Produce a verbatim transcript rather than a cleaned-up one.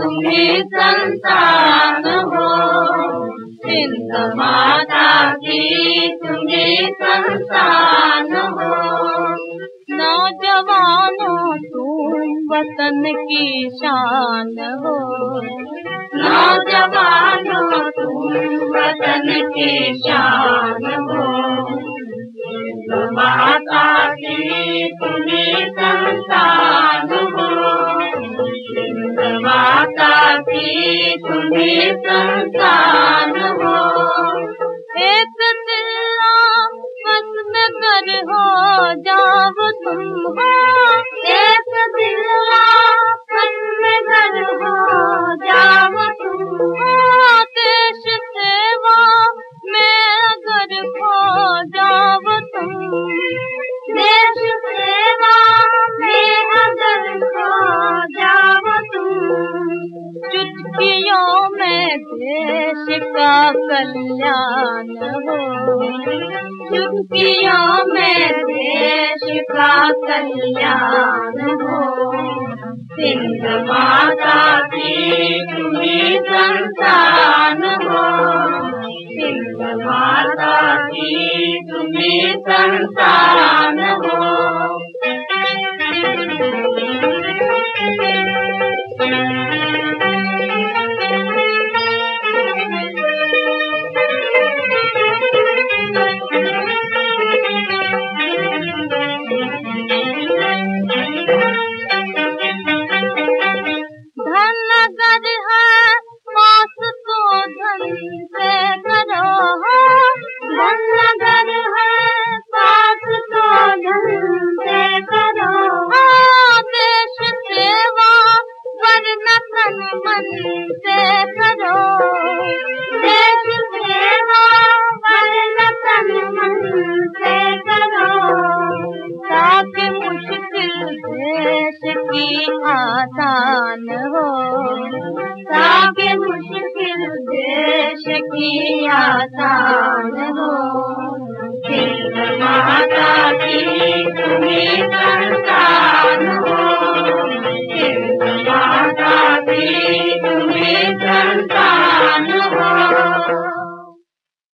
तुम्ही संतान हो, सिंध माता की तुम्ही संतान हो। नौजवानों तुम वतन की शान हो, नौजवानों तुम वतन की शान हो। सिंध माता की तुम्ही संतान हो, सिंध माता की तुम्ही संतान हो। एक दिल आपस में कर हो जाओ तुम हो, एक दिल आपस में कर हो जाओ तुम हो। देश सेवा में अगर खो जाओ तुम, देश सेवा में अगर खो जाओ तुम। चुटकियों में देश का कल्याण हो, चुटकियों में देश का कल्याण हो। सिंध माता की तुम्ही संतान हो, सिंध माता की तुम्ही संतान हो। धन अगर है पास तो धन से करो हो, धन अगर है पास तो धन से करो हो। देश सेवा वरना तन मन से करो, देश सेवा वरना तन मन से करो। ताकि मुश्किल देश की आसान हो, ताकि मुश्किल देश की आसान हो। सिंध माता की